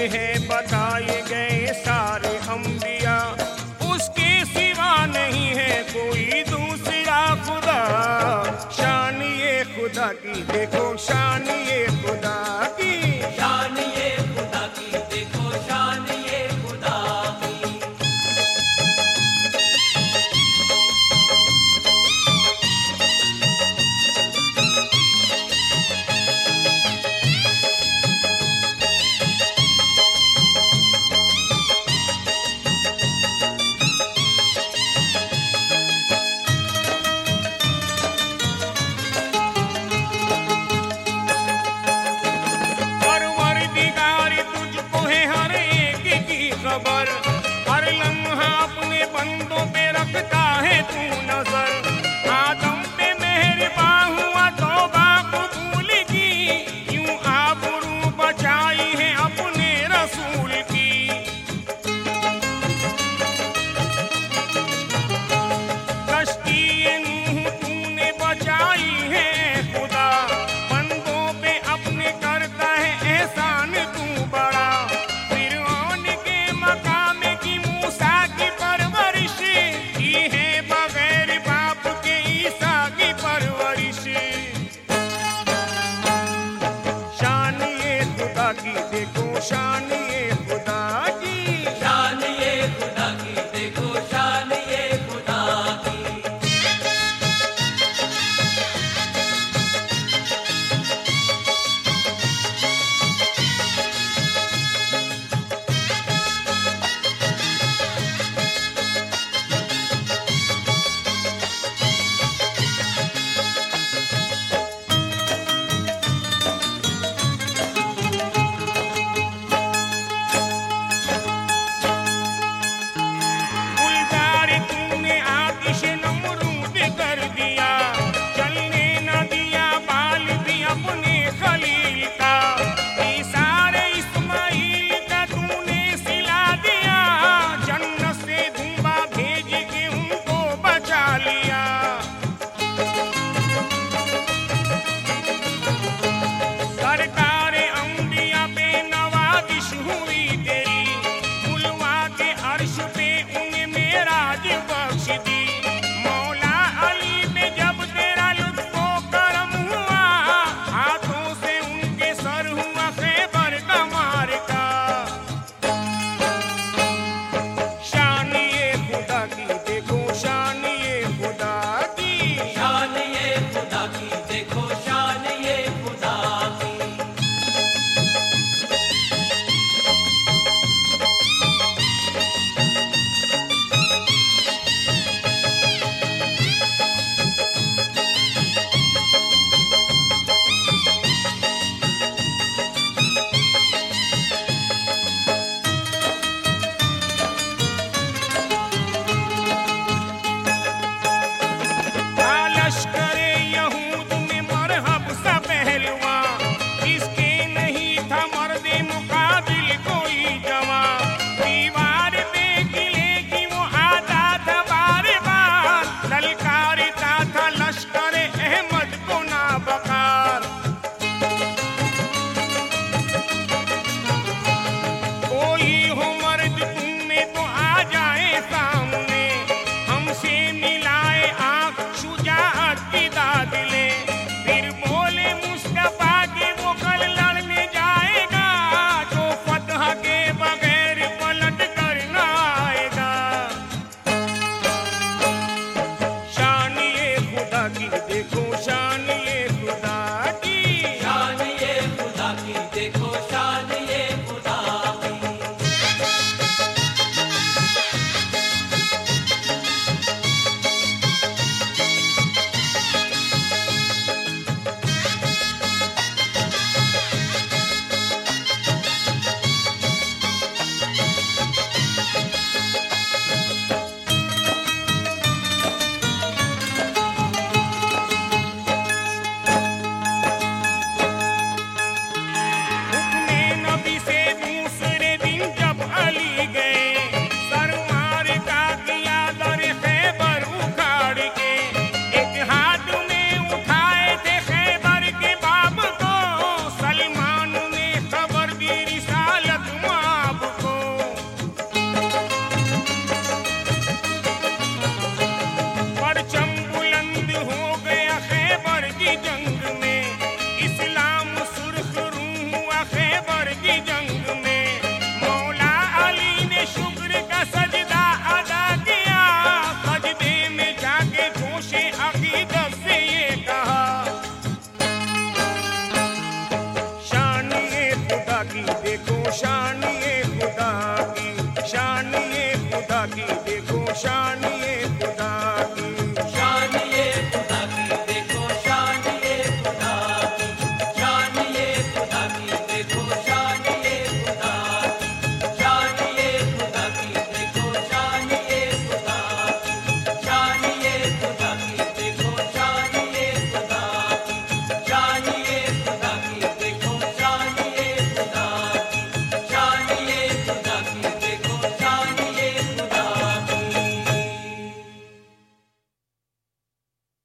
है बताए गए सारे अंबिया, उसके सिवा नहीं है कोई दूसरा खुदा। शान ये खुदा की देखो, शान ये खुदा की, शान ये खुदा की देखो, शान ये खुदा की। परवरदिगार तुझको है हर एक की खबर, हर लम्हा अपने बंदों पे रखता है तू नजर। आदम पे मेहरबान हुआ तौबा कबूल की, यूं आबरू बचाई है अपने रसूल की। कश्ती नूह तूने बचाई है खुदा, बंदों पे अपने करता है एहसान तू बड़ा। फिरौन के मकाम की मूसा की परवरिश की है बगैर बाप हो गया खैबर की जंग में, इस्लाम सुर्ख रूह हुआ खैबर की जंग में। मौला अली ने शुक्र का सजदा अदा किया, सजदे में जाके जोशे अकीदत से ये कहा, शान ये खुदा की देखो, शान ये खुदा की, शान ये खुदा की देखो, शान